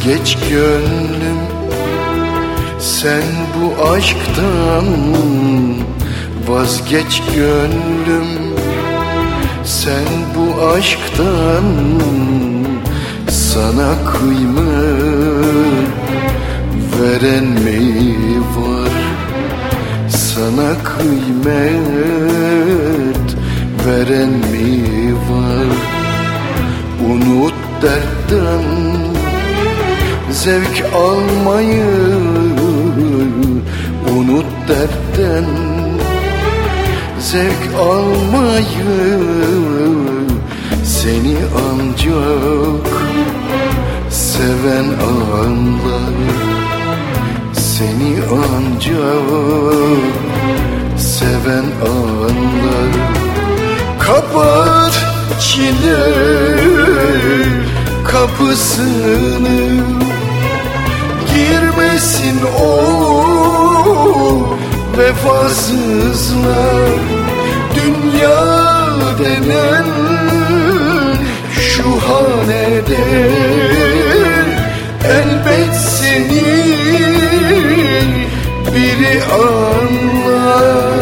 Vazgeç gönlüm sen bu aşktan, vazgeç gönlüm sen bu aşktan. Sana kıymet veren mi var? Sana kıymet veren mi var? Unut dertten zevk almayı, unut dertten zevk almayı. Seni ancak seven anlar, seni ancak seven anlar. Kapat çile kapısını, girmesin o vefasızlar. Dünya denen şu hanede elbet seni biri anlar.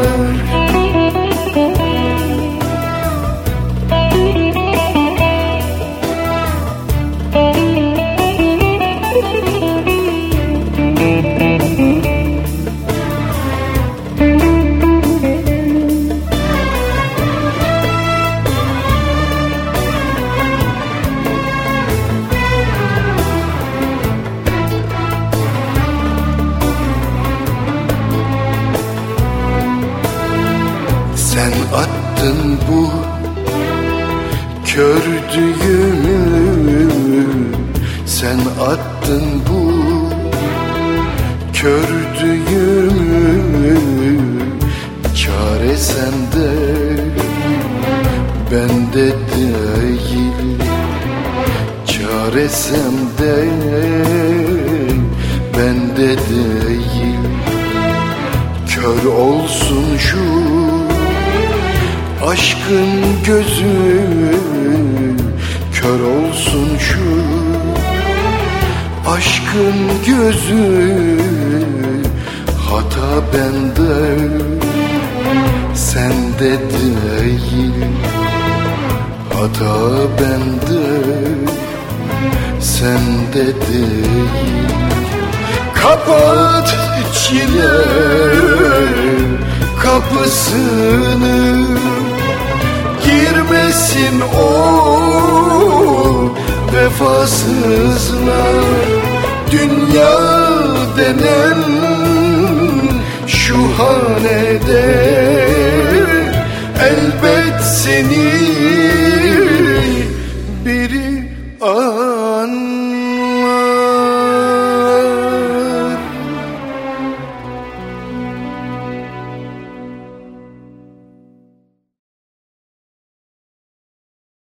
Sen attın bu kör düğümü, sen attın bu kör düğümü. Çare sende bende değil, çare sende bende değil. Kör olsun şu aşkın gözü, kör olsun şu aşkın gözü. Hata bende sende değil, hata bende sende değil. Kapat çile kapısını, girmesin o vefasızlar. Dünya denen şu hanede elbet seni biri anlar.